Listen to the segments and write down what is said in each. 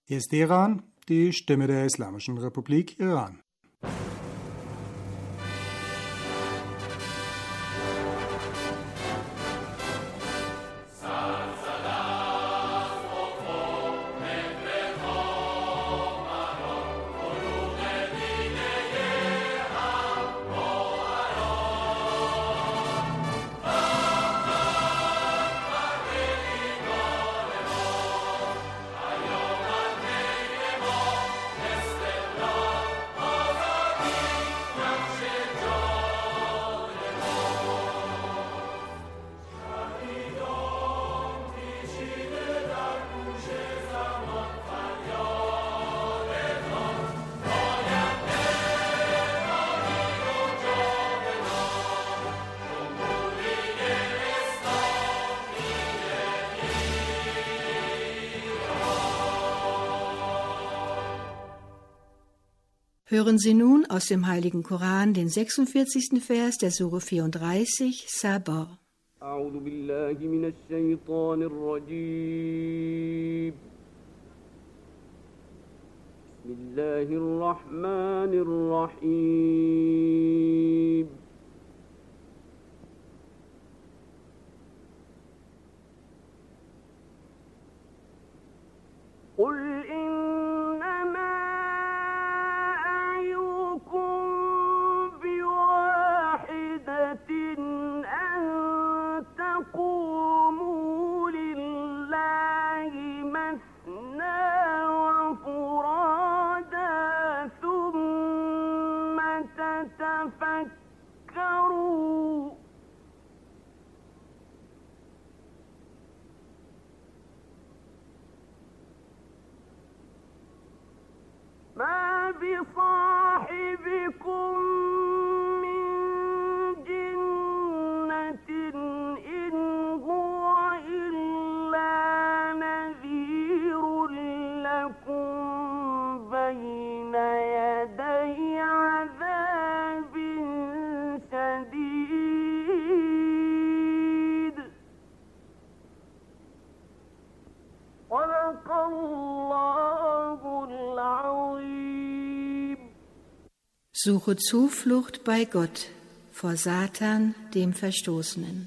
Hier ist Iran, die Stimme der Islamischen Republik Iran. Hören Sie nun aus dem Heiligen Koran den 46. Vers der Sure 34, Sabah. أعوذ بالله من الشيطان الرجيم بسم الله الرحمن الرحيم قل إنما أعظكم بواحدة أن تقوموا لله مثنى وفرادا ثم تتفكروا ما بصاحبكم من جنة إن هو إلا نذير لكم بين يدي عذاب شديد صدق الله العظيم. Suche Zuflucht bei Gott vor Satan, dem Verstoßenen.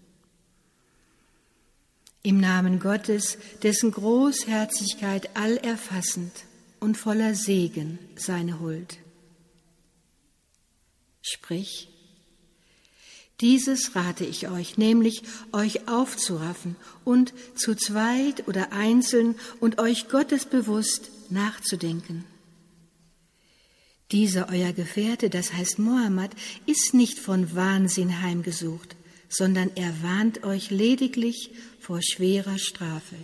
Im Namen Gottes, dessen Großherzigkeit allerfassend und voller Segen seine Huld. Sprich, dieses rate ich euch, nämlich euch aufzuraffen und zu zweit oder einzeln und euch gottesbewusst nachzudenken. Dieser euer Gefährte, das heißt Mohammed, ist nicht von Wahnsinn heimgesucht, sondern er warnt euch lediglich vor schwerer Strafe.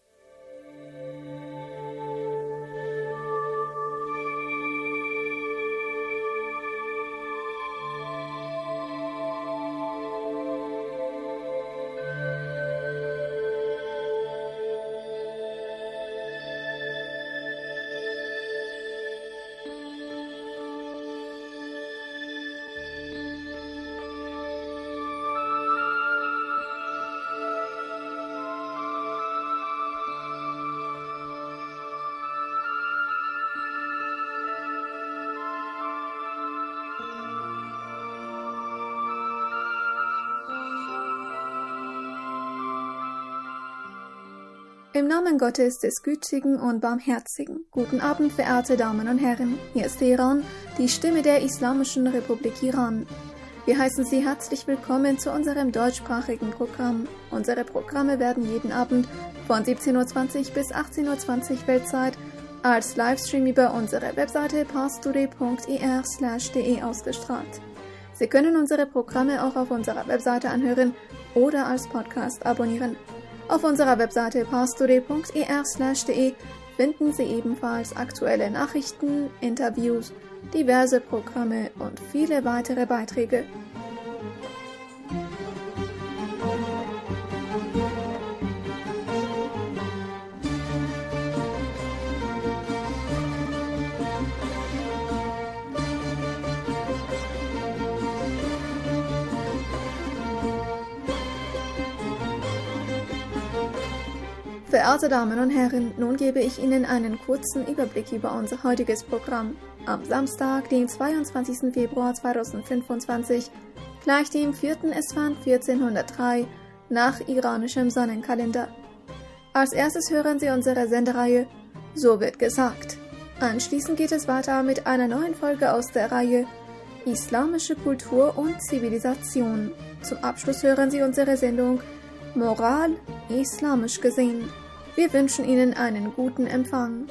Im Namen Gottes, des Gütigen und Barmherzigen. Guten Abend, verehrte Damen und Herren. Hier ist Iran, die Stimme der Islamischen Republik Iran. Wir heißen Sie herzlich willkommen zu unserem deutschsprachigen Programm. Unsere Programme werden jeden Abend von 17:20 bis 18:20 Weltzeit als Livestream über unsere Webseite parstoday.ir/de ausgestrahlt. Sie können unsere Programme auch auf unserer Webseite anhören oder als Podcast abonnieren. Auf unserer Webseite parstoday.ir/de finden Sie ebenfalls aktuelle Nachrichten, Interviews, diverse Programme und viele weitere Beiträge. Verehrte Damen und Herren, nun gebe ich Ihnen einen kurzen Überblick über unser heutiges Programm. Am Samstag, den 22. Februar 2025, gleich dem 4. Esfand 1403 nach iranischem Sonnenkalender. Als erstes hören Sie unsere Sendereihe So wird gesagt. Anschließend geht es weiter mit einer neuen Folge aus der Reihe Islamische Kultur und Zivilisation. Zum Abschluss hören Sie unsere Sendung Moral islamisch gesehen. Wir wünschen Ihnen einen guten Empfang.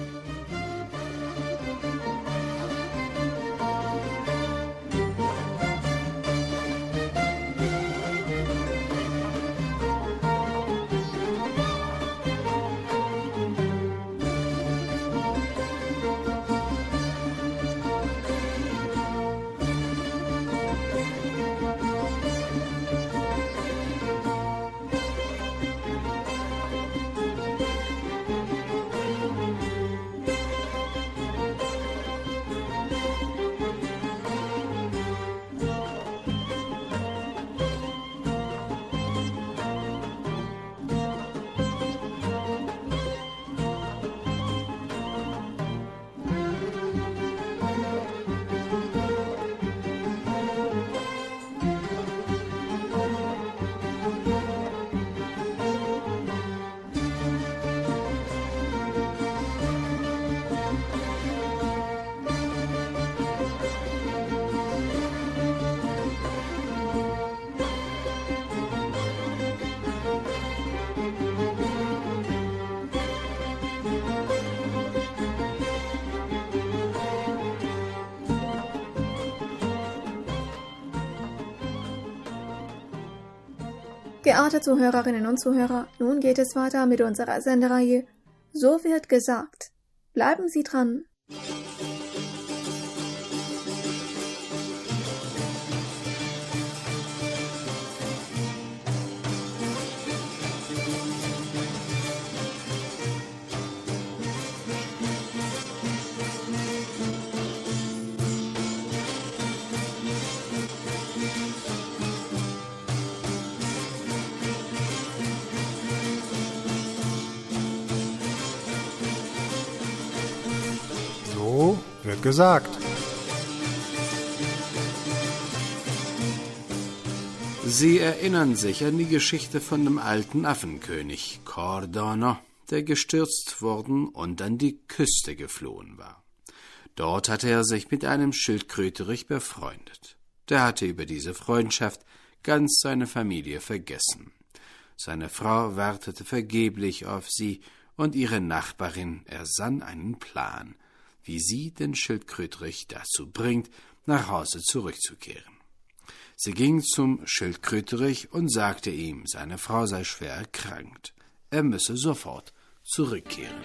Geehrte Zuhörerinnen und Zuhörer, nun geht es weiter mit unserer Sendereihe So wird gesagt. Bleiben Sie dran! So wird gesagt. Sie erinnern sich an die Geschichte von dem alten Affenkönig Cardano, der gestürzt worden und an die Küste geflohen war. Dort hatte er sich mit einem Schildkröterich befreundet. Der hatte über diese Freundschaft ganz seine Familie vergessen. Seine Frau wartete vergeblich auf sie, und ihre Nachbarin ersann einen Plan, wie sie den Schildkröterich dazu bringt, nach Hause zurückzukehren. Sie ging zum Schildkröterich und sagte ihm, seine Frau sei schwer erkrankt. Er müsse sofort zurückkehren.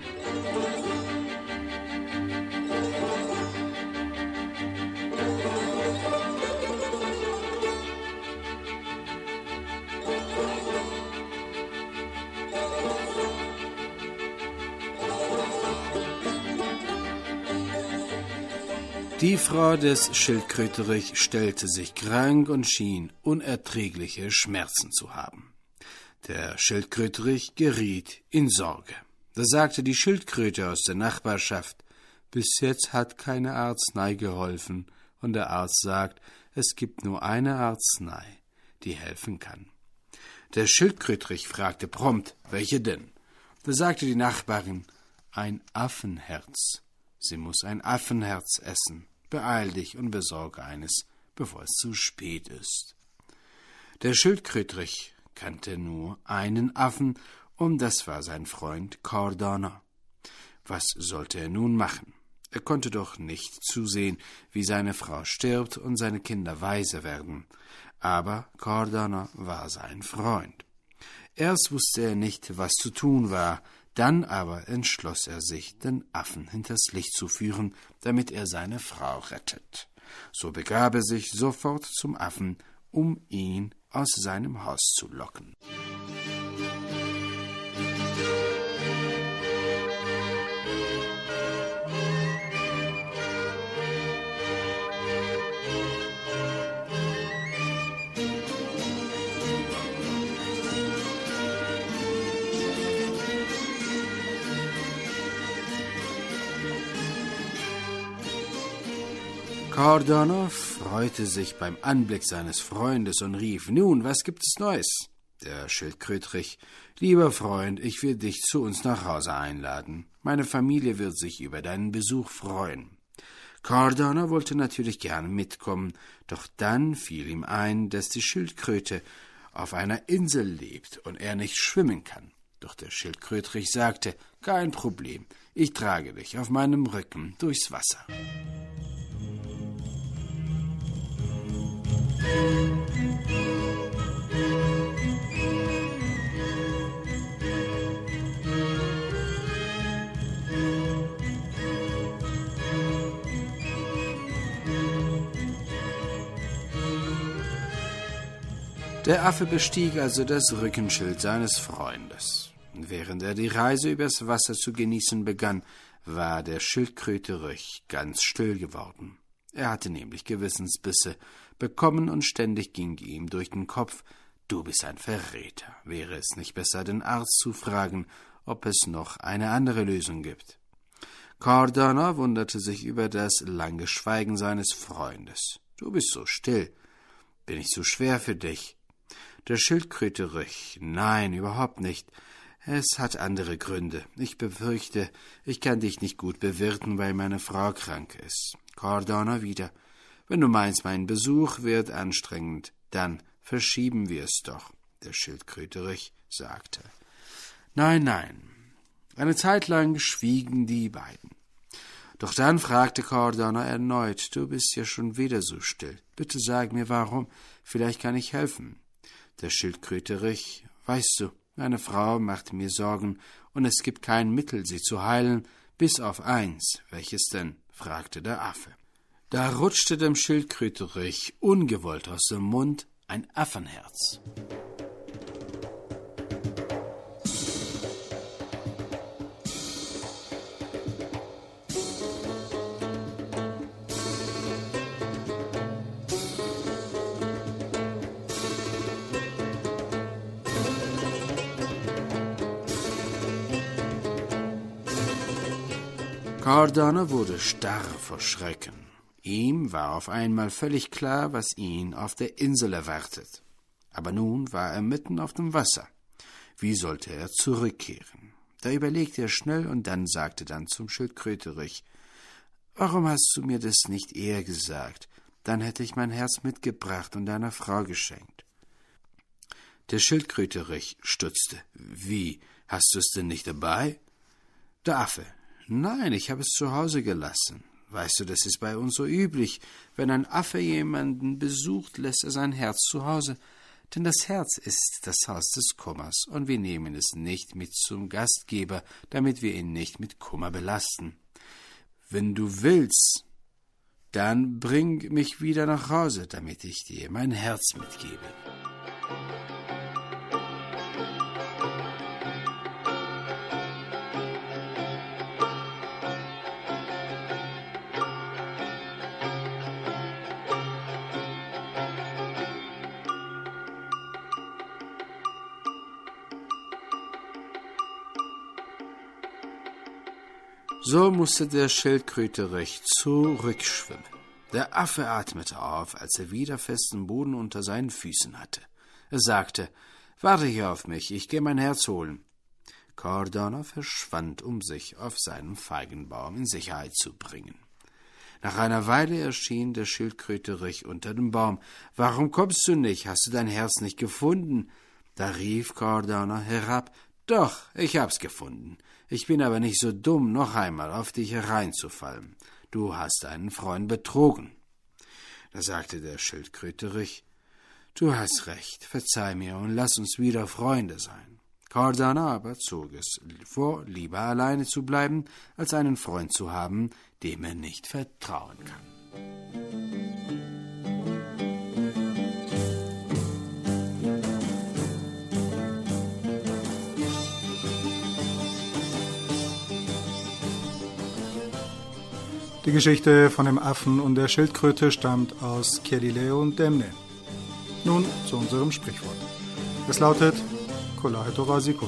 Die Frau des Schildkröterich stellte sich krank und schien unerträgliche Schmerzen zu haben. Der Schildkröterich geriet in Sorge. Da sagte die Schildkröte aus der Nachbarschaft, bis jetzt hat keine Arznei geholfen, und der Arzt sagt, es gibt nur eine Arznei, die helfen kann. Der Schildkröterich fragte prompt, welche denn? Da sagte die Nachbarin, ein Affenherz. Sie muss ein Affenherz essen. Beeil dich und besorge eines, bevor es zu spät ist. Der Schildkröterich kannte nur einen Affen, und das war sein Freund Cardano. Was sollte er nun machen? Er konnte doch nicht zusehen, wie seine Frau stirbt und seine Kinder Waise werden. Aber Cardano war sein Freund. Erst wusste er nicht, was zu tun war, dann aber entschloss er sich, den Affen hinters Licht zu führen, damit er seine Frau rettet. So begab er sich sofort zum Affen, um ihn aus seinem Haus zu locken. Cardano freute sich beim Anblick seines Freundes und rief: »Nun, was gibt es Neues?« Der Schildkrötrich: »Lieber Freund, ich will dich zu uns nach Hause einladen. Meine Familie wird sich über deinen Besuch freuen.« Cardano wollte natürlich gerne mitkommen, doch dann fiel ihm ein, dass die Schildkröte auf einer Insel lebt und er nicht schwimmen kann. Doch der Schildkrötrich sagte: »Kein Problem, ich trage dich auf meinem Rücken durchs Wasser.« Der Affe bestieg also das Rückenschild seines Freundes. Während er die Reise übers Wasser zu genießen begann, war der Schildkröterich ganz still geworden. Er hatte nämlich Gewissensbisse bekommen und ständig ging ihm durch den Kopf: »Du bist ein Verräter. Wäre es nicht besser, den Arzt zu fragen, ob es noch eine andere Lösung gibt?« Cardano wunderte sich über das lange Schweigen seines Freundes. »Du bist so still. Bin ich so schwer für dich?« Der Schildkröterich: »Nein, überhaupt nicht. Es hat andere Gründe. Ich befürchte, ich kann dich nicht gut bewirten, weil meine Frau krank ist.« Cardano wieder: »Wenn du meinst, mein Besuch wird anstrengend, dann verschieben wir es doch.« Der Schildkröterich sagte: »Nein, nein.« Eine Zeit lang schwiegen die beiden. Doch dann fragte Cardano erneut: »Du bist ja schon wieder so still. Bitte sag mir, warum. Vielleicht kann ich helfen.« Der Schildkröterich: »Weißt du, meine Frau macht mir Sorgen, und es gibt kein Mittel, sie zu heilen, bis auf eins.« »Welches denn?« fragte der Affe. Da rutschte dem Schildkröterich ungewollt aus dem Mund ein Affenherz. Cardano wurde starr vor Schrecken. Ihm war auf einmal völlig klar, was ihn auf der Insel erwartet. Aber nun war er mitten auf dem Wasser. Wie sollte er zurückkehren? Da überlegte er schnell und sagte dann zum Schildkröterich: »Warum hast du mir das nicht eher gesagt? Dann hätte ich mein Herz mitgebracht und deiner Frau geschenkt.« Der Schildkröterich stutzte. »Wie, hast du es denn nicht dabei?« Der Affe: »Nein, ich habe es zu Hause gelassen. Weißt du, das ist bei uns so üblich. Wenn ein Affe jemanden besucht, lässt er sein Herz zu Hause. Denn das Herz ist das Haus des Kummers, und wir nehmen es nicht mit zum Gastgeber, damit wir ihn nicht mit Kummer belasten. Wenn du willst, dann bring mich wieder nach Hause, damit ich dir mein Herz mitgebe.« So musste der Schildkröterich zurückschwimmen. Der Affe atmete auf, als er wieder festen Boden unter seinen Füßen hatte. Er sagte: »Warte hier auf mich, ich gehe mein Herz holen.« Cardano verschwand, um sich auf seinen Feigenbaum in Sicherheit zu bringen. Nach einer Weile erschien der Schildkröterich unter dem Baum. »Warum kommst du nicht? Hast du dein Herz nicht gefunden?« Da rief Cardano herab: »Doch, ich hab's gefunden. Ich bin aber nicht so dumm, noch einmal auf dich hereinzufallen. Du hast deinen Freund betrogen.« Da sagte der Schildkröterich: »Du hast recht, verzeih mir und lass uns wieder Freunde sein.« Cardano aber zog es vor, lieber alleine zu bleiben, als einen Freund zu haben, dem er nicht vertrauen kann. Die Geschichte von dem Affen und der Schildkröte stammt aus Galileo und Demne. Nun zu unserem Sprichwort. Es lautet: Kolahe Torah Sikun.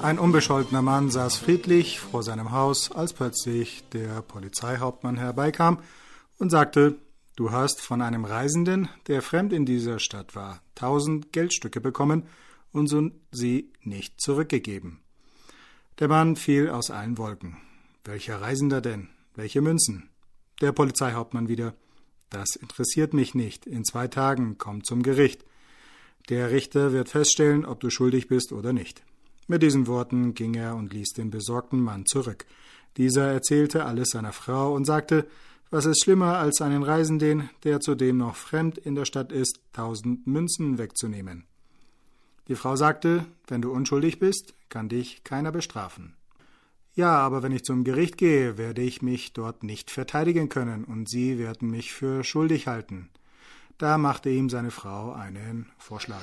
Ein unbescholtener Mann saß friedlich vor seinem Haus, als plötzlich der Polizeihauptmann herbeikam und sagte: Du hast von einem Reisenden, der fremd in dieser Stadt war, 1000 Geldstücke bekommen und sie nicht zurückgegeben. Der Mann fiel aus allen Wolken. Welcher Reisender denn? Welche Münzen? Der Polizeihauptmann wieder: Das interessiert mich nicht. In 2 Tagen komm zum Gericht. Der Richter wird feststellen, ob du schuldig bist oder nicht. Mit diesen Worten ging er und ließ den besorgten Mann zurück. Dieser erzählte alles seiner Frau und sagte: Was ist schlimmer als einen Reisenden, der zudem noch fremd in der Stadt ist, 1000 Münzen wegzunehmen? Die Frau sagte: Wenn du unschuldig bist, kann dich keiner bestrafen. Ja, aber wenn ich zum Gericht gehe, werde ich mich dort nicht verteidigen können und sie werden mich für schuldig halten. Da machte ihm seine Frau einen Vorschlag.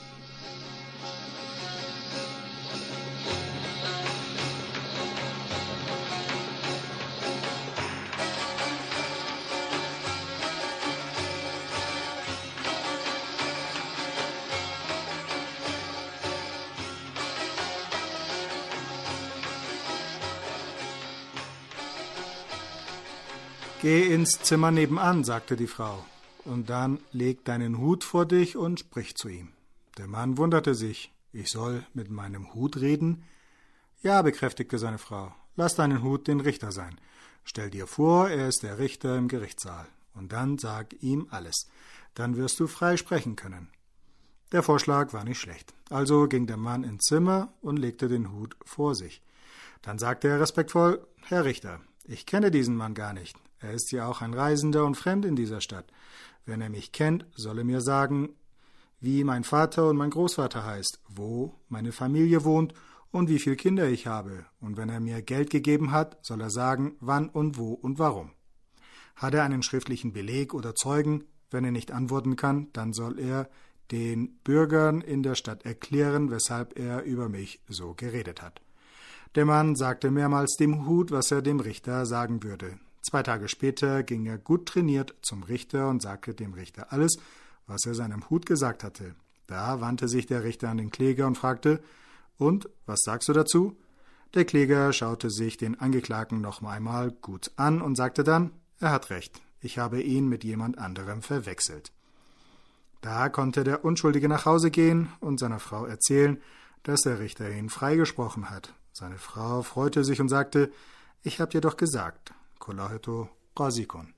Geh ins Zimmer nebenan, sagte die Frau, und dann leg deinen Hut vor dich und sprich zu ihm. Der Mann wunderte sich: Ich soll mit meinem Hut reden? Ja, bekräftigte seine Frau, lass deinen Hut den Richter sein. Stell dir vor, er ist der Richter im Gerichtssaal, und dann sag ihm alles. Dann wirst du frei sprechen können. Der Vorschlag war nicht schlecht. Also ging der Mann ins Zimmer und legte den Hut vor sich. Dann sagte er respektvoll: Herr Richter, ich kenne diesen Mann gar nicht. Er ist ja auch ein Reisender und fremd in dieser Stadt. Wenn er mich kennt, soll er mir sagen, wie mein Vater und mein Großvater heißt, wo meine Familie wohnt und wie viele Kinder ich habe. Und wenn er mir Geld gegeben hat, soll er sagen, wann und wo und warum. Hat er einen schriftlichen Beleg oder Zeugen? Wenn er nicht antworten kann, dann soll er den Bürgern in der Stadt erklären, weshalb er über mich so geredet hat. Der Mann sagte mehrmals dem Hut, was er dem Richter sagen würde. 2 Tage später ging er gut trainiert zum Richter und sagte dem Richter alles, was er seinem Hut gesagt hatte. Da wandte sich der Richter an den Kläger und fragte: Und, was sagst du dazu? Der Kläger schaute sich den Angeklagten noch einmal gut an und sagte dann: Er hat recht, ich habe ihn mit jemand anderem verwechselt. Da konnte der Unschuldige nach Hause gehen und seiner Frau erzählen, dass der Richter ihn freigesprochen hat. Seine Frau freute sich und sagte: Ich hab dir doch gesagt. Kolaheto Razikon.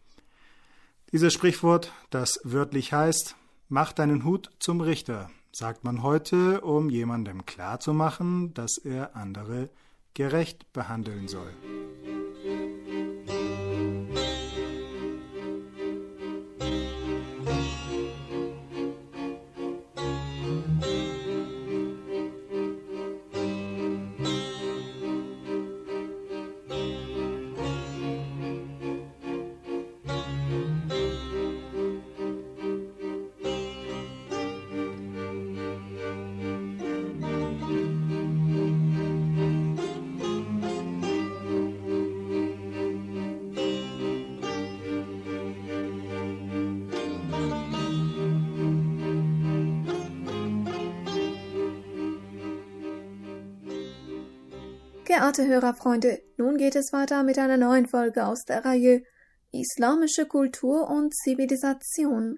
Dieses Sprichwort, das wörtlich heißt: Mach deinen Hut zum Richter, sagt man heute, um jemandem klarzumachen, dass er andere gerecht behandeln soll. Geehrte Hörerfreunde, nun geht es weiter mit einer neuen Folge aus der Reihe Islamische Kultur und Zivilisation.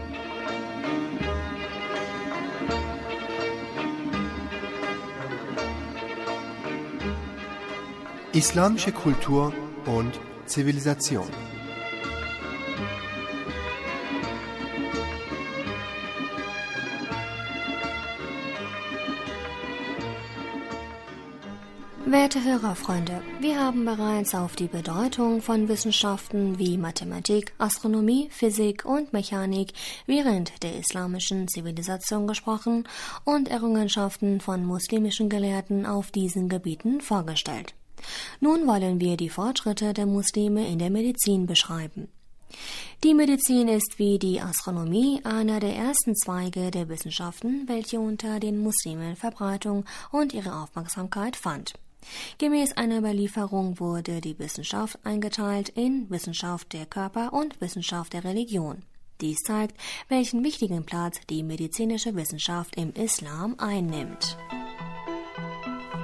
Islamische Kultur und Zivilisation. Werte Hörerfreunde, wir haben bereits auf die Bedeutung von Wissenschaften wie Mathematik, Astronomie, Physik und Mechanik während der islamischen Zivilisation gesprochen und Errungenschaften von muslimischen Gelehrten auf diesen Gebieten vorgestellt. Nun wollen wir die Fortschritte der Muslime in der Medizin beschreiben. Die Medizin ist wie die Astronomie einer der ersten Zweige der Wissenschaften, welche unter den Muslimen Verbreitung und ihre Aufmerksamkeit fand. Gemäß einer Überlieferung wurde die Wissenschaft eingeteilt in Wissenschaft der Körper und Wissenschaft der Religion. Dies zeigt, welchen wichtigen Platz die medizinische Wissenschaft im Islam einnimmt.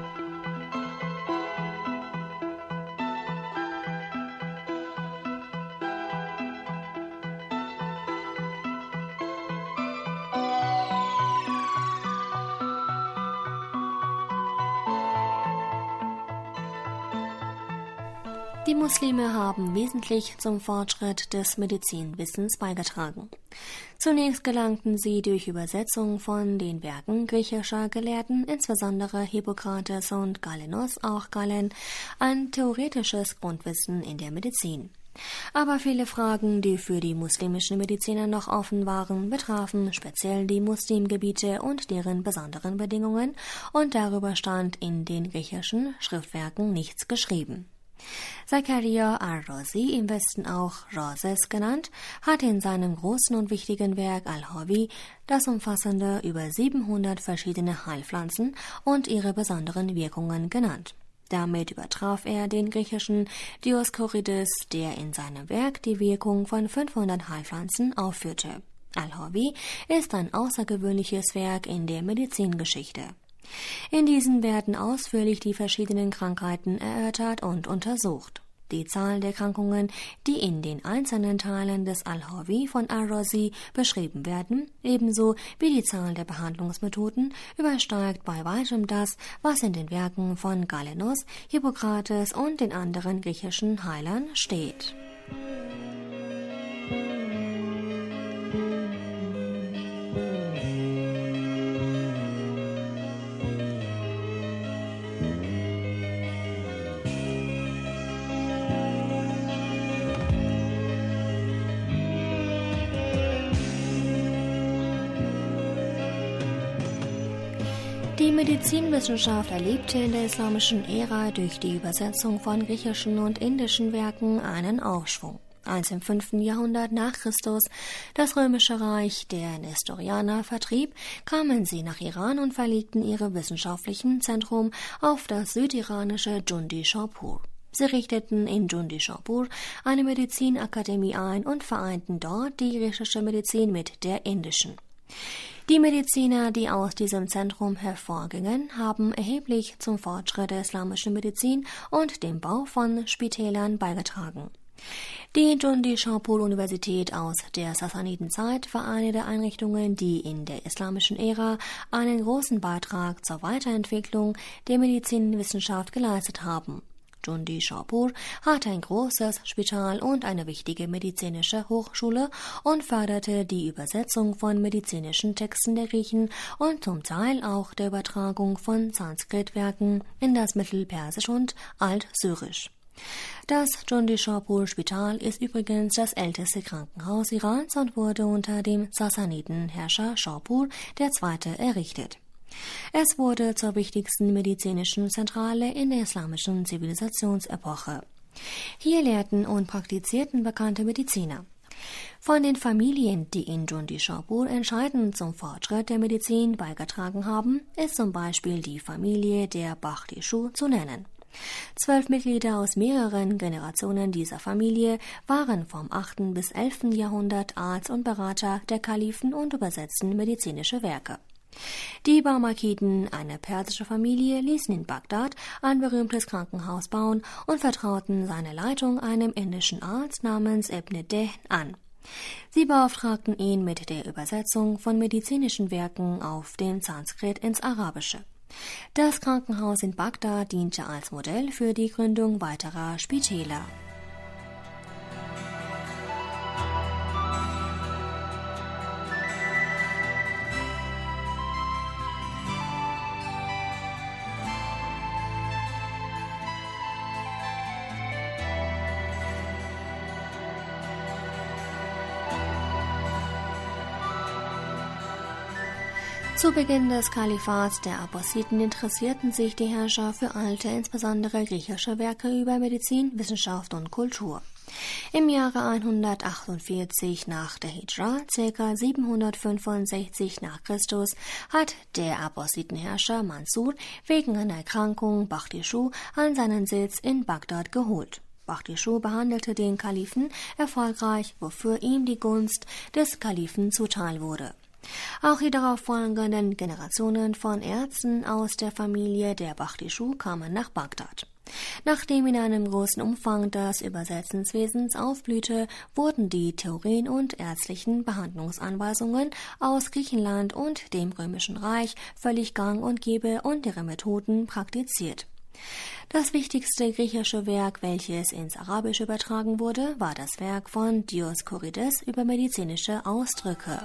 Die Muslime haben wesentlich zum Fortschritt des Medizinwissens beigetragen. Zunächst gelangten sie durch Übersetzung von den Werken griechischer Gelehrten, insbesondere Hippokrates und Galenos, auch Galen, an theoretisches Grundwissen in der Medizin. Aber viele Fragen, die für die muslimischen Mediziner noch offen waren, betrafen speziell die Muslimgebiete und deren besonderen Bedingungen, und darüber stand in den griechischen Schriftwerken nichts geschrieben. Zakaria al-Razi, im Westen auch Rhazes genannt, hat in seinem großen und wichtigen Werk Al-Hawi das umfassende über 700 verschiedene Heilpflanzen und ihre besonderen Wirkungen genannt. Damit übertraf er den griechischen Dioskurides, der in seinem Werk die Wirkung von 500 Heilpflanzen aufführte. Al-Hawi ist ein außergewöhnliches Werk in der Medizingeschichte. In diesen werden ausführlich die verschiedenen Krankheiten erörtert und untersucht. Die Zahl der Erkrankungen, die in den einzelnen Teilen des Al-Hawi von Al-Razi beschrieben werden, ebenso wie die Zahl der Behandlungsmethoden, übersteigt bei weitem das, was in den Werken von Galenos, Hippokrates und den anderen griechischen Heilern steht. Die Medizinwissenschaft erlebte in der islamischen Ära durch die Übersetzung von griechischen und indischen Werken einen Aufschwung. Als im 5. Jahrhundert nach Christus das Römische Reich der Nestorianer vertrieb, kamen sie nach Iran und verlegten ihre wissenschaftlichen Zentrum auf das südiranische Dschundi-Shapur. Sie richteten in Dschundi-Shapur eine Medizinakademie ein und vereinten dort die griechische Medizin mit der indischen. Die Mediziner, die aus diesem Zentrum hervorgingen, haben erheblich zum Fortschritt der islamischen Medizin und dem Bau von Spitälern beigetragen. Die Dschundi-Shapur-Universität aus der Sassanidenzeit war eine der Einrichtungen, die in der islamischen Ära einen großen Beitrag zur Weiterentwicklung der Medizinwissenschaft geleistet haben. Dschundi-Shapur hatte ein großes Spital und eine wichtige medizinische Hochschule und förderte die Übersetzung von medizinischen Texten der Griechen und zum Teil auch der Übertragung von Sanskritwerken in das Mittelpersisch und Altsyrisch. Das Dschundi-Shapur-Spital ist übrigens das älteste Krankenhaus Irans und wurde unter dem Sassanidenherrscher Shapur II. Errichtet. Es wurde zur wichtigsten medizinischen Zentrale in der islamischen Zivilisationsepoche. Hier lehrten und praktizierten bekannte Mediziner. Von den Familien, die in Dschundi-Shapur entscheidend zum Fortschritt der Medizin beigetragen haben, ist zum Beispiel die Familie der Bakhtischu zu nennen. 12 Mitglieder aus mehreren Generationen dieser Familie waren vom 8. bis 11. Jahrhundert Arzt und Berater der Kalifen und übersetzten medizinische Werke. Die Barmakiden, eine persische Familie, ließen in Bagdad ein berühmtes Krankenhaus bauen und vertrauten seine Leitung einem indischen Arzt namens Ibn Dehn an. Sie beauftragten ihn mit der Übersetzung von medizinischen Werken auf dem Sanskrit ins Arabische. Das Krankenhaus in Bagdad diente als Modell für die Gründung weiterer Spitäler. Zu Beginn des Kalifats der Abbasiden interessierten sich die Herrscher für alte, insbesondere griechische Werke über Medizin, Wissenschaft und Kultur. Im Jahre 148 nach der Hijra, ca. 765 nach Christus, hat der Abbasidenherrscher Mansur wegen einer Erkrankung Bakhtischu an seinen Sitz in Bagdad geholt. Bakhtischu behandelte den Kalifen erfolgreich, wofür ihm die Gunst des Kalifen zuteil wurde. Auch die darauf folgenden Generationen von Ärzten aus der Familie der Bakhtischu kamen nach Bagdad. Nachdem in einem großen Umfang das Übersetzungswesen aufblühte, wurden die Theorien und ärztlichen Behandlungsanweisungen aus Griechenland und dem Römischen Reich völlig gang und gäbe und ihre Methoden praktiziert. Das wichtigste griechische Werk, welches ins Arabische übertragen wurde, war das Werk von Dioskurides über medizinische Ausdrücke.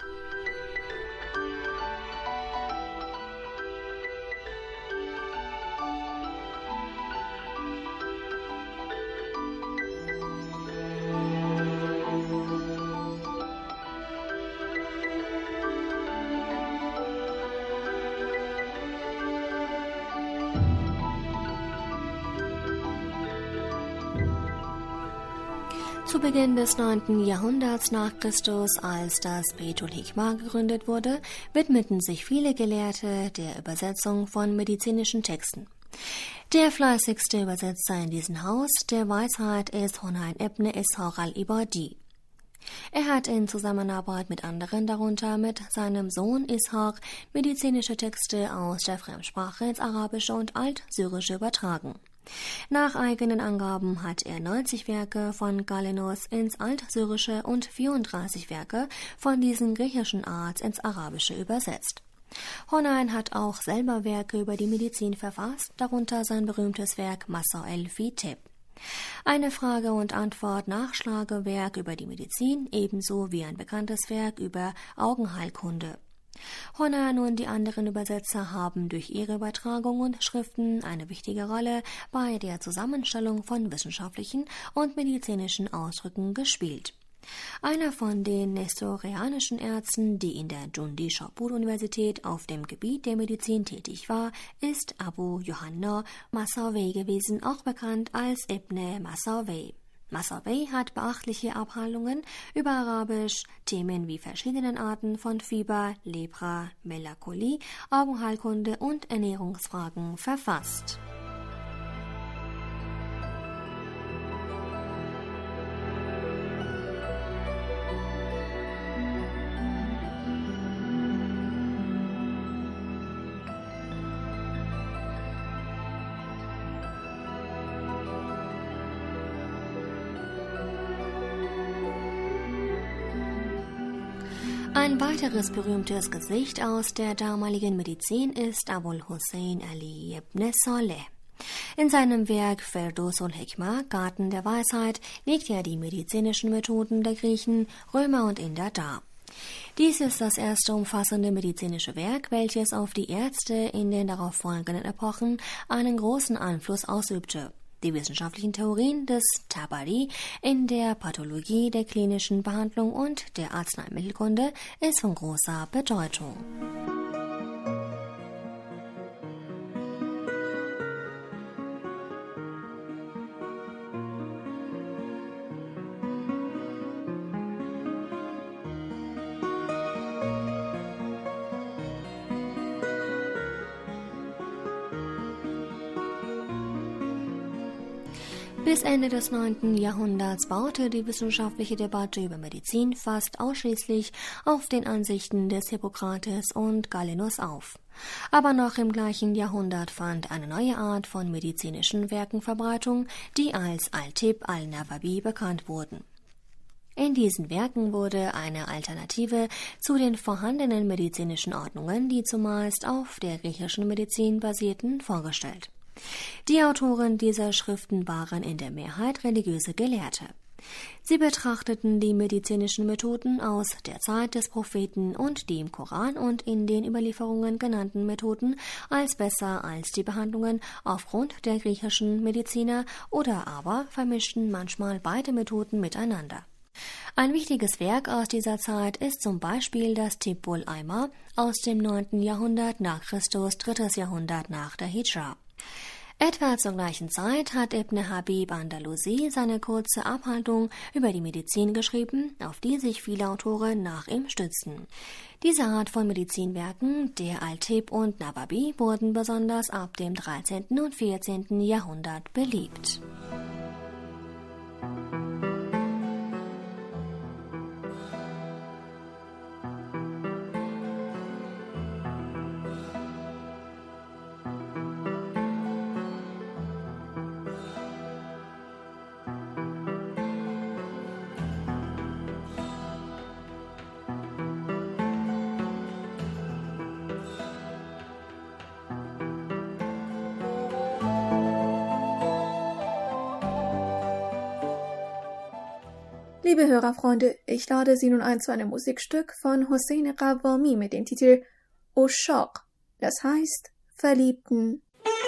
Zu Beginn des 9. Jahrhunderts nach Christus, als das Beitul Hikma gegründet wurde, widmeten sich viele Gelehrte der Übersetzung von medizinischen Texten. Der fleißigste Übersetzer in diesem Haus der Weisheit ist Hunayn ibn Ishaq al-Ibadi. Er hat in Zusammenarbeit mit anderen, darunter mit seinem Sohn Ishaq, medizinische Texte aus der Fremdsprache ins Arabische und Altsyrische übertragen. Nach eigenen Angaben hat er 90 Werke von Galenos ins Altsyrische und 34 Werke von diesen griechischen Arts ins Arabische übersetzt. Hunayn hat auch selber Werke über die Medizin verfasst, darunter sein berühmtes Werk Masail fi Tibb. Eine Frage- und Antwort-Nachschlagewerk über die Medizin, ebenso wie ein bekanntes Werk über Augenheilkunde. Hunayn und die anderen Übersetzer haben durch ihre Übertragung und Schriften eine wichtige Rolle bei der Zusammenstellung von wissenschaftlichen und medizinischen Ausdrücken gespielt. Einer von den nestorianischen Ärzten, die in der Jundi-Shapur-Universität auf dem Gebiet der Medizin tätig war, ist Abu Yohanna Massawey gewesen, auch bekannt als Ibn Massawey. Massawey hat beachtliche Abhandlungen über Arabisch, Themen wie verschiedenen Arten von Fieber, Lepra, Melancholie, Augenheilkunde und Ernährungsfragen verfasst. Ein weiteres berühmtes Gesicht aus der damaligen Medizin ist Abul Hussein Ali ibn Saleh. In seinem Werk Ferdusul Hikma, Garten der Weisheit, legt er die medizinischen Methoden der Griechen, Römer und Inder dar. Dies ist das erste umfassende medizinische Werk, welches auf die Ärzte in den darauffolgenden Epochen einen großen Einfluss ausübte. Die wissenschaftlichen Theorien des Tabari in der Pathologie, der klinischen Behandlung und der Arzneimittelkunde ist von großer Bedeutung. Bis Ende des 9. Jahrhunderts baute die wissenschaftliche Debatte über Medizin fast ausschließlich auf den Ansichten des Hippokrates und Galenos auf. Aber noch im gleichen Jahrhundert fand eine neue Art von medizinischen Werken Verbreitung, die als Al-Tibb al-Nawawi bekannt wurden. In diesen Werken wurde eine Alternative zu den vorhandenen medizinischen Ordnungen, die zumeist auf der griechischen Medizin basierten, vorgestellt. Die Autoren dieser Schriften waren in der Mehrheit religiöse Gelehrte. Sie betrachteten die medizinischen Methoden aus der Zeit des Propheten und die im Koran und in den Überlieferungen genannten Methoden als besser als die Behandlungen aufgrund der griechischen Mediziner oder aber vermischten manchmal beide Methoden miteinander. Ein wichtiges Werk aus dieser Zeit ist zum Beispiel das Tibbul Ayma aus dem 9. Jahrhundert nach Christus, 3. Jahrhundert nach der Hijra. Etwa zur gleichen Zeit hat Ibn Habib Andalusi seine kurze Abhandlung über die Medizin geschrieben, auf die sich viele Autoren nach ihm stützten. Diese Art von Medizinwerken, der Al-Tibb und Nawawi, wurden besonders ab dem 13. und 14. Jahrhundert beliebt. Liebe Hörerfreunde, ich lade Sie nun ein zu einem Musikstück von Hossein Qawwami mit dem Titel Ushaq, das heißt Verliebten.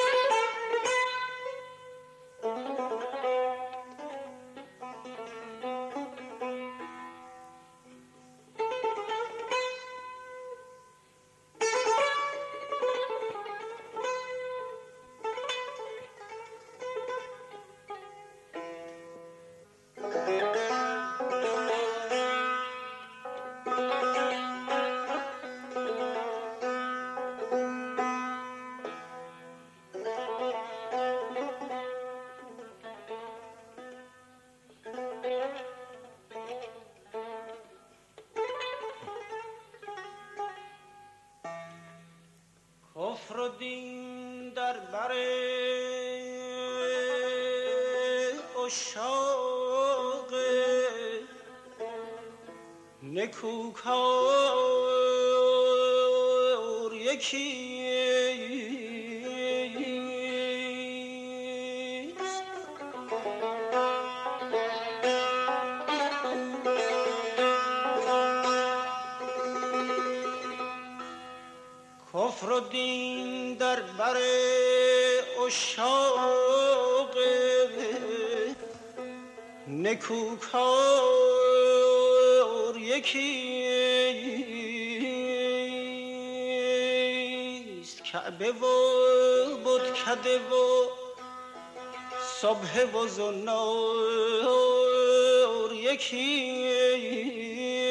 کفر و دین در بر عشاق نکوکار یکیست. کفر و دین در بر عشاق نکوکار یکیست. کعبه و بتکده و صبح و زنار یکیست.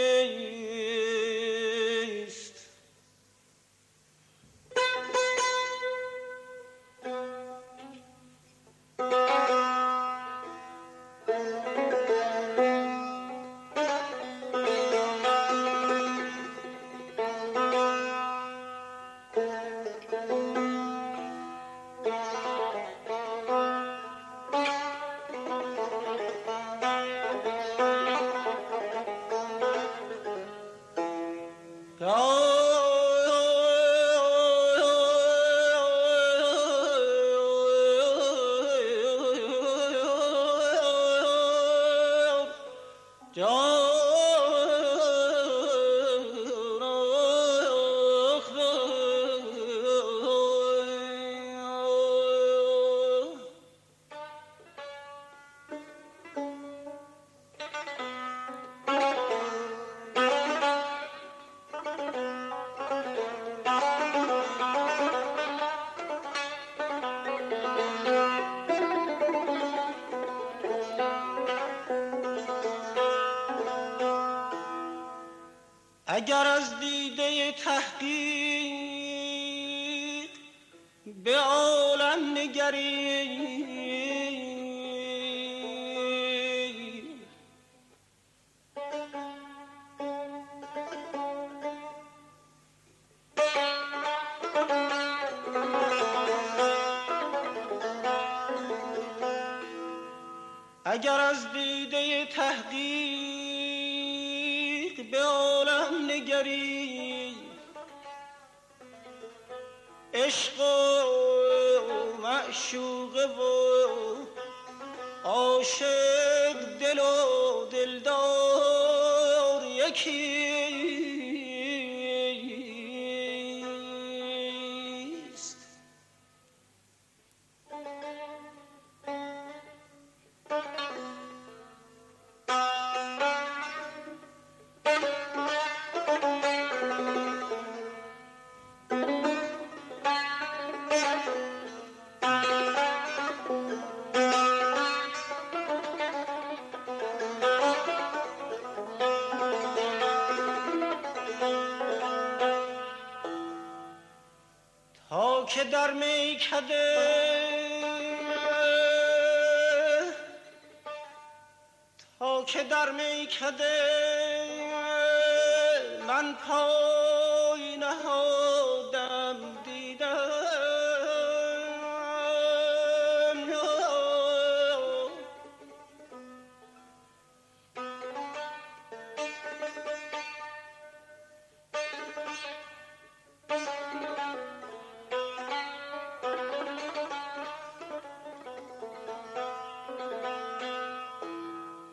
اگر از دیده تحقیق به عالم نگری، اگر از دیده تحقیق به عالم نگری، عشق و معشوقه و عاشق، دل و دلدار یکی. که در میکده من پای نهادم دیدم،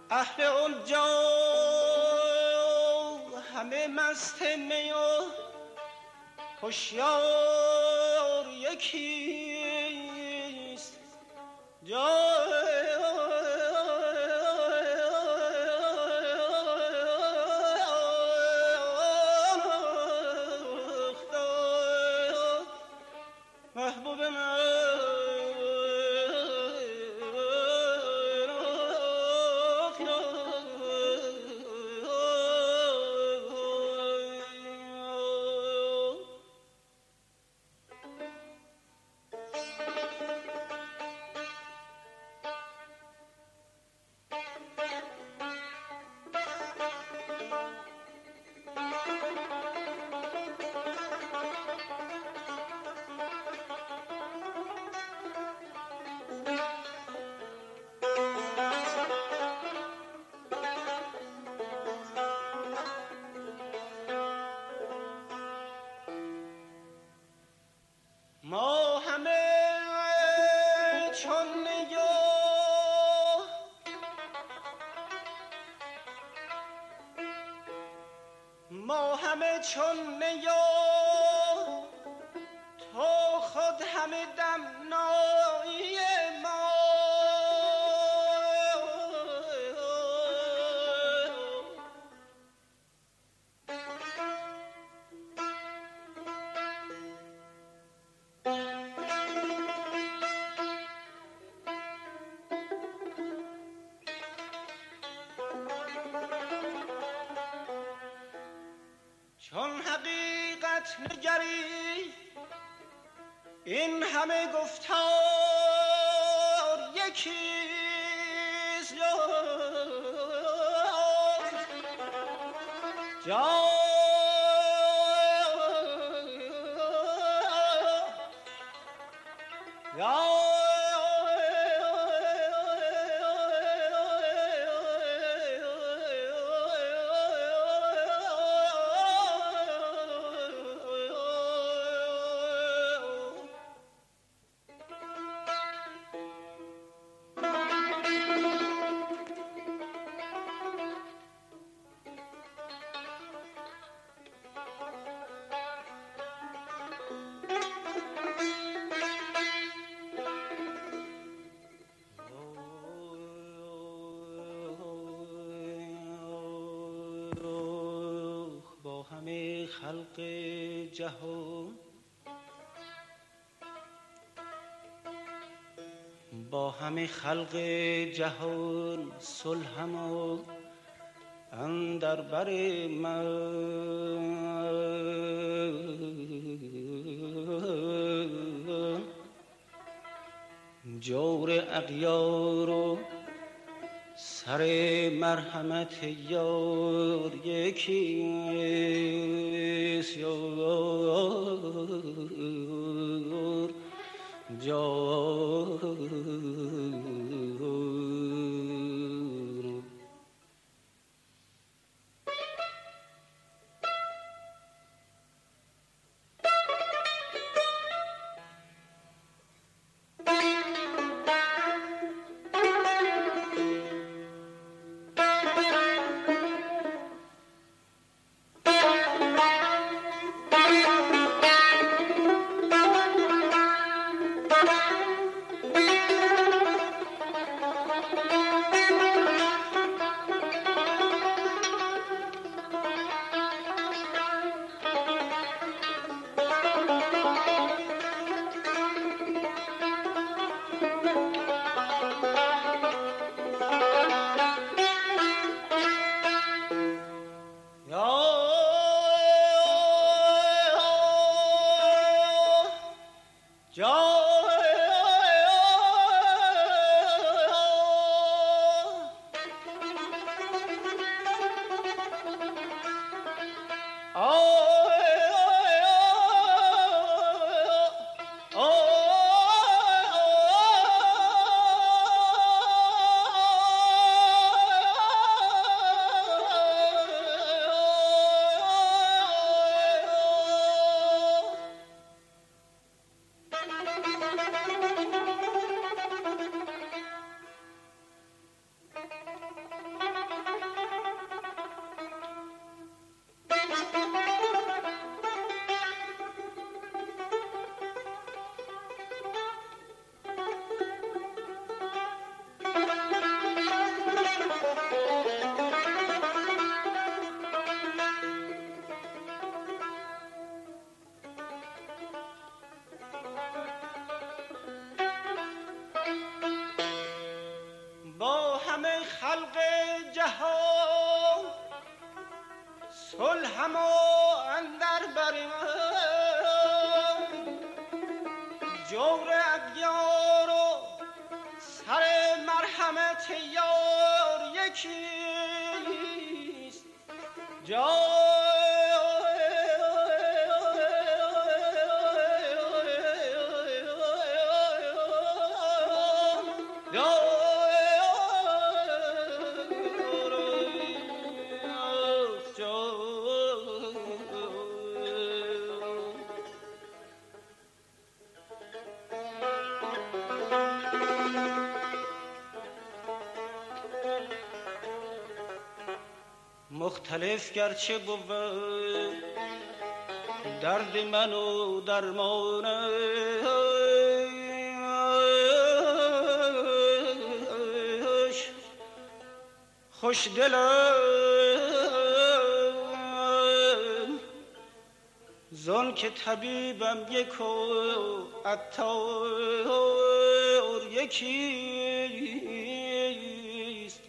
اهل اونجا همه مست می و هوشیار یکیست محبوب من ما همه چون نیا تو خود همه دمنایی ما چون حقیقت نگری این همه گفتار یکیست خلق جهان با همه خلق جهان صلحم و اندر بر من جور اغیار و سر مرحمت یار یکیست یار جار صلحم و اندر برم جور اغیار و سر مرحمت یار یکیست مختلف گرچه بود درد من و درمانش خوش دلم زن که طبیبم یک و عطار یکیست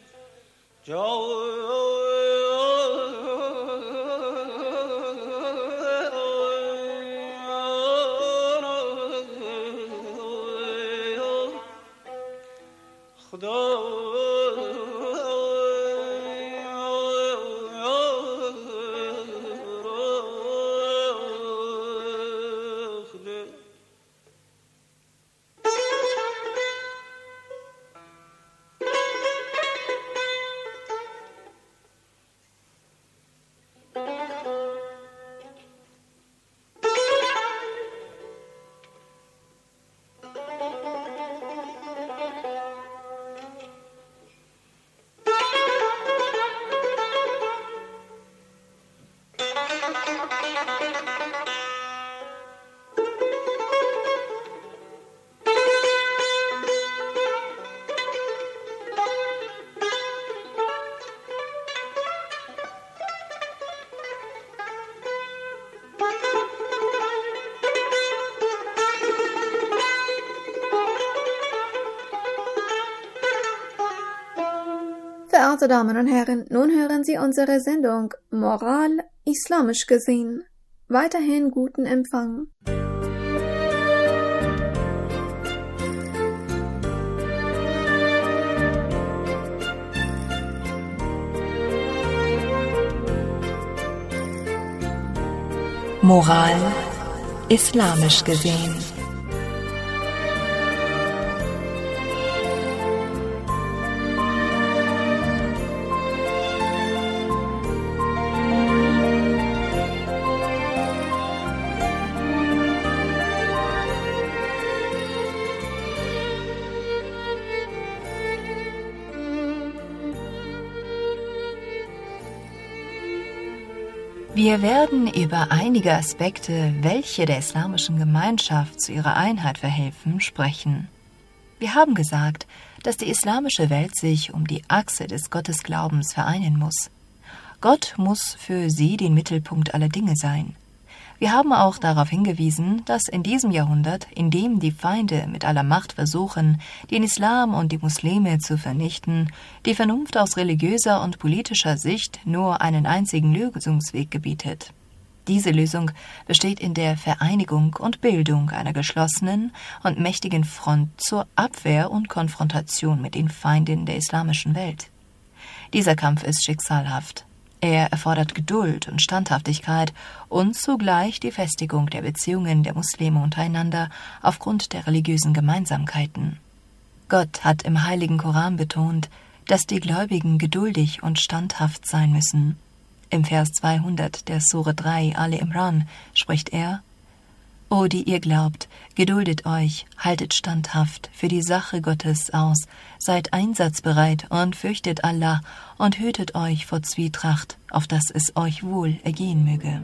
Verehrte Damen und Herren, nun hören Sie unsere Sendung Moral islamisch gesehen. Weiterhin guten Empfang. Moral islamisch gesehen. Wir werden über einige Aspekte, welche der islamischen Gemeinschaft zu ihrer Einheit verhelfen, sprechen. Wir haben gesagt, dass die islamische Welt sich um die Achse des Gottesglaubens vereinen muss. Gott muss für sie den Mittelpunkt aller Dinge sein. Wir haben auch darauf hingewiesen, dass in diesem Jahrhundert, in dem die Feinde mit aller Macht versuchen, den Islam und die Muslime zu vernichten, die Vernunft aus religiöser und politischer Sicht nur einen einzigen Lösungsweg gebietet. Diese Lösung besteht in der Vereinigung und Bildung einer geschlossenen und mächtigen Front zur Abwehr und Konfrontation mit den Feinden der islamischen Welt. Dieser Kampf ist schicksalhaft. Er erfordert Geduld und Standhaftigkeit und zugleich die Festigung der Beziehungen der Muslime untereinander aufgrund der religiösen Gemeinsamkeiten. Gott hat im Heiligen Koran betont, dass die Gläubigen geduldig und standhaft sein müssen. Im Vers 200 der Sure 3 Ali Imran spricht er: O, die ihr glaubt, geduldet euch, haltet standhaft für die Sache Gottes aus, seid einsatzbereit und fürchtet Allah und hütet euch vor Zwietracht, auf dass es euch wohl ergehen möge.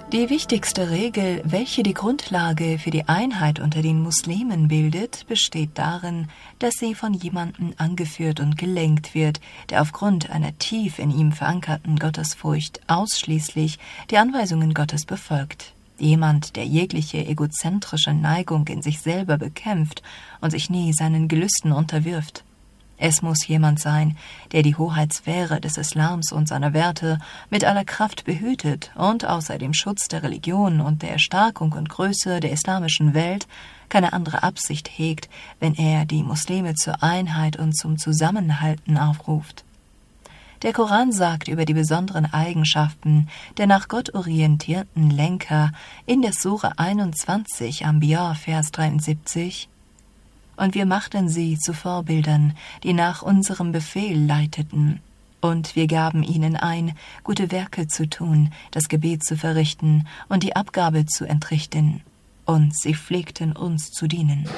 Die wichtigste Regel, welche die Grundlage für die Einheit unter den Muslimen bildet, besteht darin, dass sie von jemandem angeführt und gelenkt wird, der aufgrund einer tief in ihm verankerten Gottesfurcht ausschließlich die Anweisungen Gottes befolgt. Jemand, der jegliche egozentrische Neigung in sich selber bekämpft und sich nie seinen Gelüsten unterwirft. Es muss jemand sein, der die Hoheitssphäre des Islams und seiner Werte mit aller Kraft behütet und außer dem Schutz der Religion und der Erstarkung und Größe der islamischen Welt keine andere Absicht hegt, wenn er die Muslime zur Einheit und zum Zusammenhalten aufruft. Der Koran sagt über die besonderen Eigenschaften der nach Gott orientierten Lenker in der Sure 21, Anbiya, Vers 73: Und wir machten sie zu Vorbildern, die nach unserem Befehl leiteten. Und wir gaben ihnen ein, gute Werke zu tun, das Gebet zu verrichten und die Abgabe zu entrichten. Und sie pflegten uns zu dienen.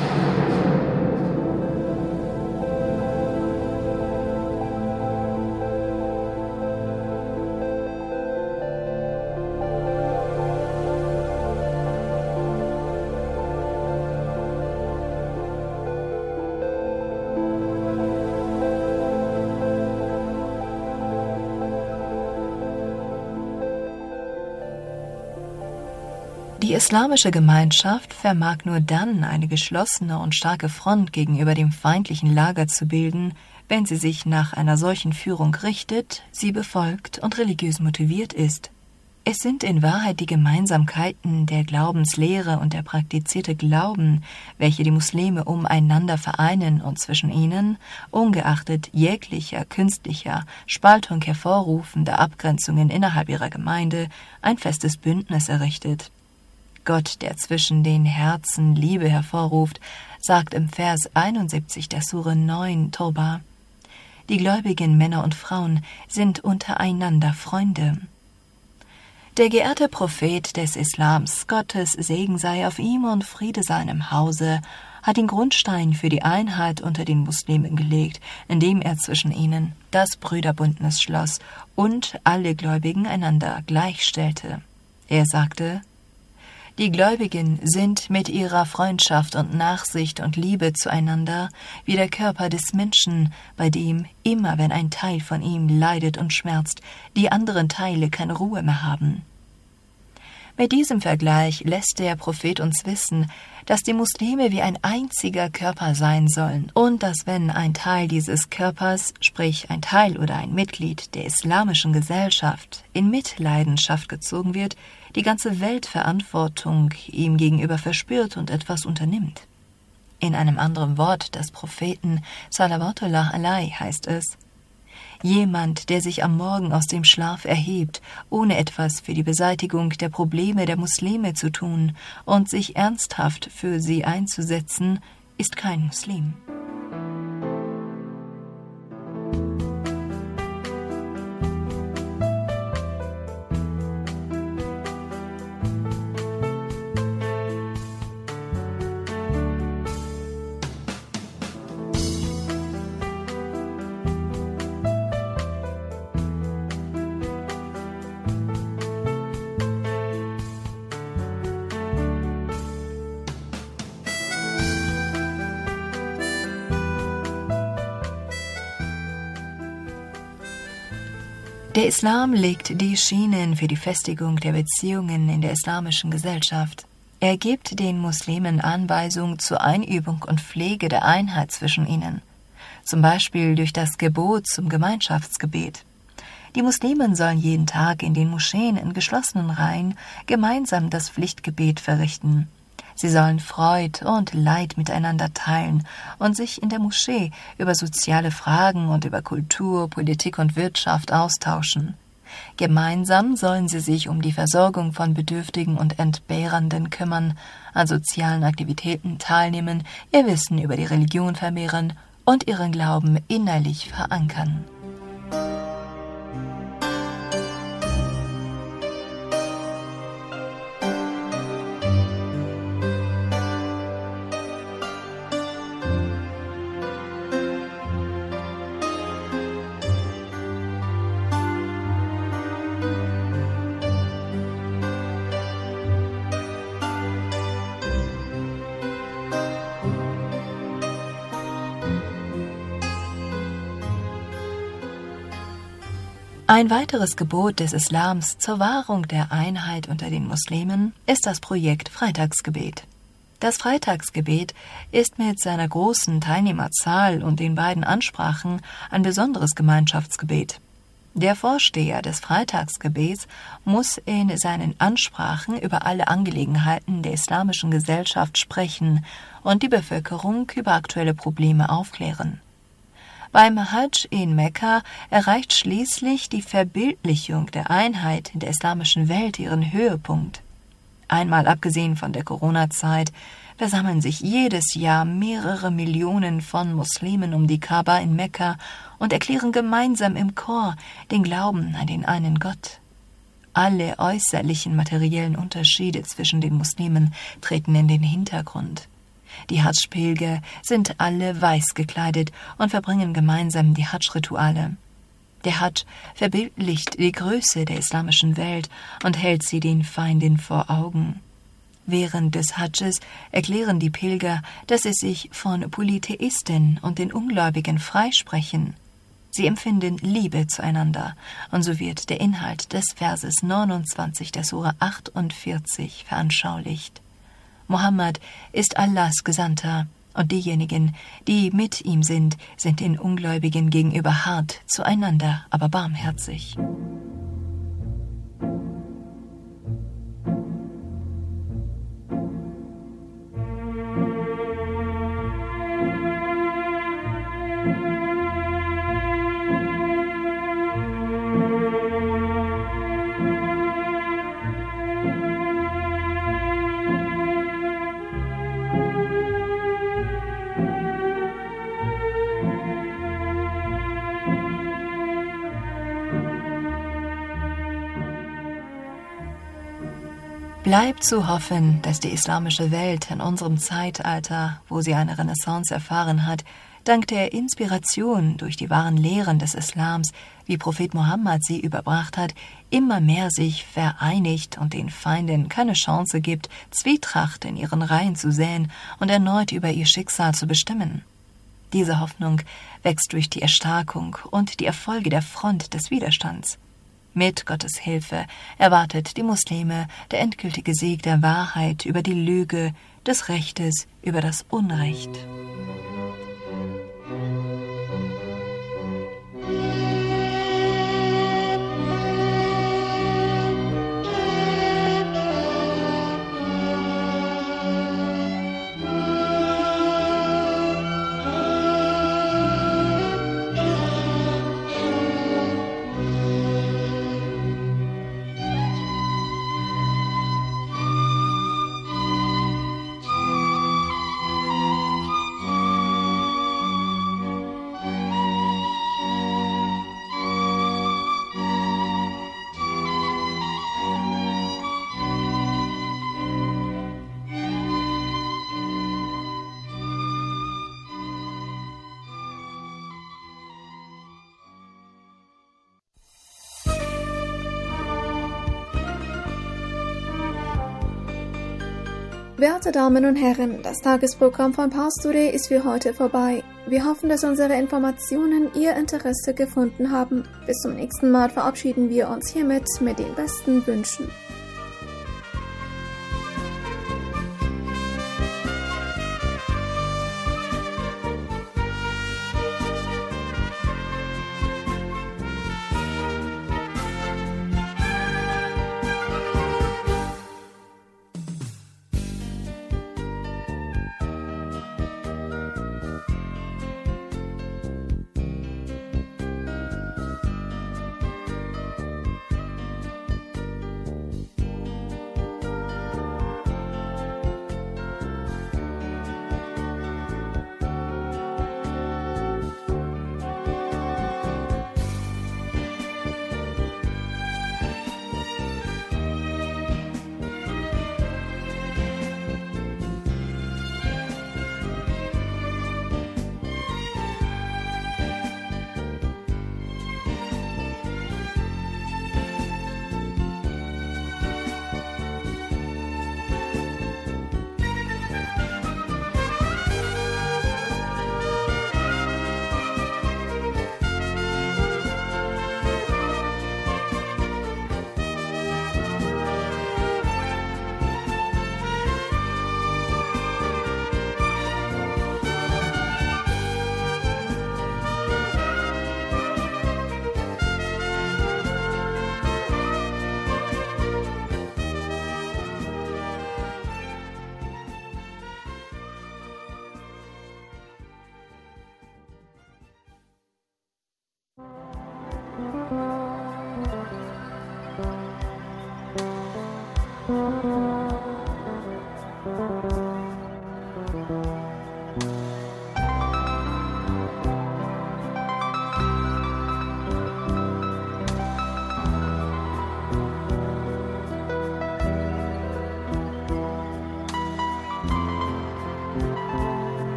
Die islamische Gemeinschaft vermag nur dann eine geschlossene und starke Front gegenüber dem feindlichen Lager zu bilden, wenn sie sich nach einer solchen Führung richtet, sie befolgt und religiös motiviert ist. Es sind in Wahrheit die Gemeinsamkeiten der Glaubenslehre und der praktizierte Glauben, welche die Muslime umeinander vereinen und zwischen ihnen, ungeachtet jeglicher künstlicher Spaltung hervorrufender Abgrenzungen innerhalb ihrer Gemeinde, ein festes Bündnis errichtet. Gott, der zwischen den Herzen Liebe hervorruft, sagt im Vers 71 der Sure 9 Toba: Die gläubigen Männer und Frauen sind untereinander Freunde. Der geehrte Prophet des Islams, Gottes Segen sei auf ihm und Friede sei im Hause, hat den Grundstein für die Einheit unter den Muslimen gelegt, indem er zwischen ihnen das Brüderbündnis schloss und alle Gläubigen einander gleichstellte. Er sagte: Die Gläubigen sind mit ihrer Freundschaft und Nachsicht und Liebe zueinander wie der Körper des Menschen, bei dem, immer wenn ein Teil von ihm leidet und schmerzt, die anderen Teile keine Ruhe mehr haben. Mit diesem Vergleich lässt der Prophet uns wissen, dass die Muslime wie ein einziger Körper sein sollen und dass, wenn ein Teil dieses Körpers, sprich ein Teil oder ein Mitglied der islamischen Gesellschaft, in Mitleidenschaft gezogen wird, die ganze Welt Verantwortung ihm gegenüber verspürt und etwas unternimmt. In einem anderen Wort des Propheten, Salawatullah alaihi, heißt es: Jemand, der sich am Morgen aus dem Schlaf erhebt, ohne etwas für die Beseitigung der Probleme der Muslime zu tun und sich ernsthaft für sie einzusetzen, ist kein Muslim. Der Islam legt die Schienen für die Festigung der Beziehungen in der islamischen Gesellschaft. Er gibt den Muslimen Anweisung zur Einübung und Pflege der Einheit zwischen ihnen, zum Beispiel durch das Gebot zum Gemeinschaftsgebet. Die Muslimen sollen jeden Tag in den Moscheen in geschlossenen Reihen gemeinsam das Pflichtgebet verrichten. Sie sollen Freud und Leid miteinander teilen und sich in der Moschee über soziale Fragen und über Kultur, Politik und Wirtschaft austauschen. Gemeinsam sollen sie sich um die Versorgung von Bedürftigen und Entbehrenden kümmern, an sozialen Aktivitäten teilnehmen, ihr Wissen über die Religion vermehren und ihren Glauben innerlich verankern. Ein weiteres Gebot des Islams zur Wahrung der Einheit unter den Muslimen ist das Projekt Freitagsgebet. Das Freitagsgebet ist mit seiner großen Teilnehmerzahl und den beiden Ansprachen ein besonderes Gemeinschaftsgebet. Der Vorsteher des Freitagsgebets muss in seinen Ansprachen über alle Angelegenheiten der islamischen Gesellschaft sprechen und die Bevölkerung über aktuelle Probleme aufklären. Beim Hajj in Mekka erreicht schließlich die Verbildlichung der Einheit in der islamischen Welt ihren Höhepunkt. Einmal abgesehen von der Corona-Zeit versammeln sich jedes Jahr mehrere Millionen von Muslimen um die Kaaba in Mekka und erklären gemeinsam im Chor den Glauben an den einen Gott. Alle äußerlichen materiellen Unterschiede zwischen den Muslimen treten in den Hintergrund. Die Hadsch-Pilger sind alle weiß gekleidet und verbringen gemeinsam die Hadsch-Rituale. Der Hadsch verbildlicht die Größe der islamischen Welt und hält sie den Feinden vor Augen. Während des Hadschs erklären die Pilger, dass sie sich von Polytheisten und den Ungläubigen freisprechen. Sie empfinden Liebe zueinander, und so wird der Inhalt des Verses 29 der Sura 48 veranschaulicht. Mohammed ist Allahs Gesandter, und diejenigen, die mit ihm sind den Ungläubigen gegenüber hart, zueinander aber barmherzig. Bleibt zu hoffen, dass die islamische Welt in unserem Zeitalter, wo sie eine Renaissance erfahren hat, dank der Inspiration durch die wahren Lehren des Islams, wie Prophet Mohammed sie überbracht hat, immer mehr sich vereinigt und den Feinden keine Chance gibt, Zwietracht in ihren Reihen zu säen und erneut über ihr Schicksal zu bestimmen. Diese Hoffnung wächst durch die Erstarkung und die Erfolge der Front des Widerstands. Mit Gottes Hilfe erwartet die Muslime der endgültige Sieg der Wahrheit über die Lüge, des Rechtes über das Unrecht. Werte Damen und Herren, das Tagesprogramm von Pastore ist für heute vorbei. Wir hoffen, dass unsere Informationen Ihr Interesse gefunden haben. Bis zum nächsten Mal verabschieden wir uns hiermit mit den besten Wünschen.